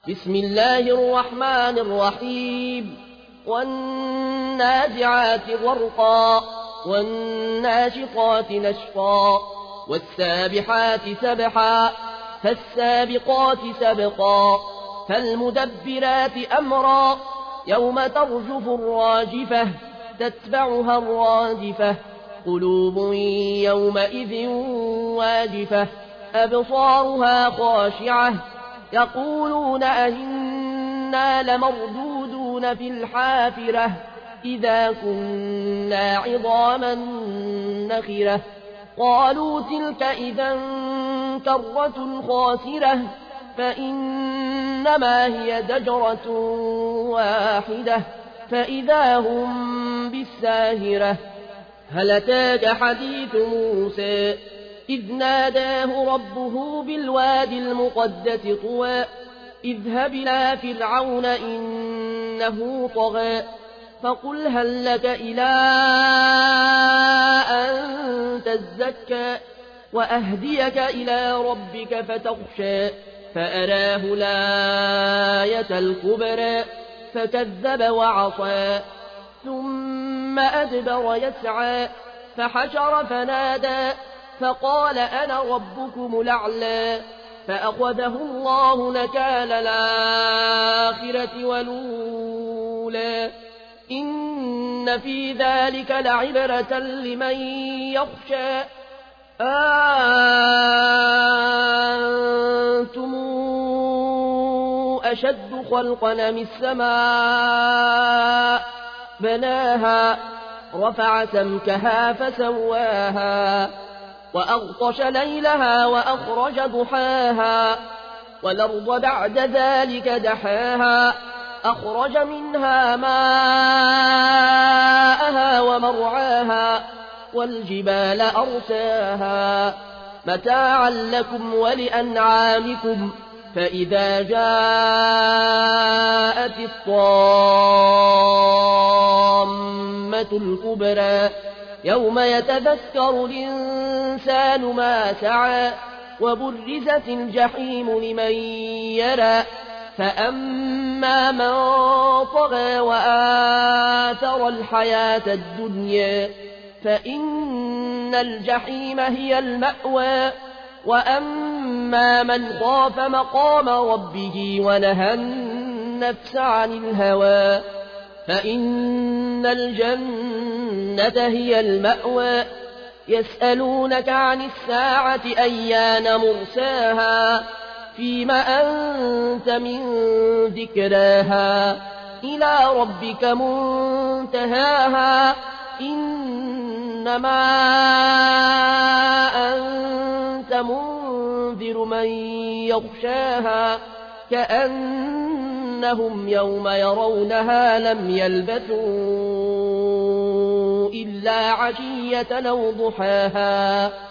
بسم الله الرحمن الرحيم والنازعات غرقا والناشطات نشطا والسابحات سبحا فالسابقات سبقا فالمدبرات أمرا يوم ترجف الراجفة تتبعها الرادفة قلوب يومئذ واجفة أبصارها خاشعة يقولون أئنا لمردودون في الحافرة إذا كنا عظاما نخرة قالوا تلك إذا كرة خاسرة فإنما هي دجرة واحدة فإذا هم بالساهرة هل أتاك حديث موسى إذ ناداه ربه بالوادي المقدس طوى اذهب إلى فرعون إنه طغى فقل هل لك إلى أن تزكى وأهديك إلى ربك فتخشى فأراه الآية الكبرى فكذب وعصى ثم أدبر يسعى فحشر فنادى فقال أنا ربكم الأعلى فأخذه الله نكال الآخرة والأولى إن في ذلك لعبرة لمن يخشى أنتم أشد خلقا أم السماء بناها رفع سمكها فسواها وأغطش ليلها وأخرج ضحاها والأرض بعد ذلك دحاها أخرج منها ماءها ومرعاها والجبال أرساها متاعا لكم ولأنعامكم فإذا جاءت الطامة الكبرى يوم يتذكر الإنسان ما سعى وبرزت الجحيم لمن يرى فأما من طغى وآثر الحياة الدنيا فإن الجحيم هي المأوى وأما من خاف مقام ربه ونهى النفس عن الهوى فإن الجنة هي المأوى يسألونك عن الساعة أيان مرساها فيم أنت من ذكراها إلى ربك منتهاها إنما أنت منذر من يخشاها كأنهم يوم يرونها لم يلبثوا إلا عشية أو ضحاها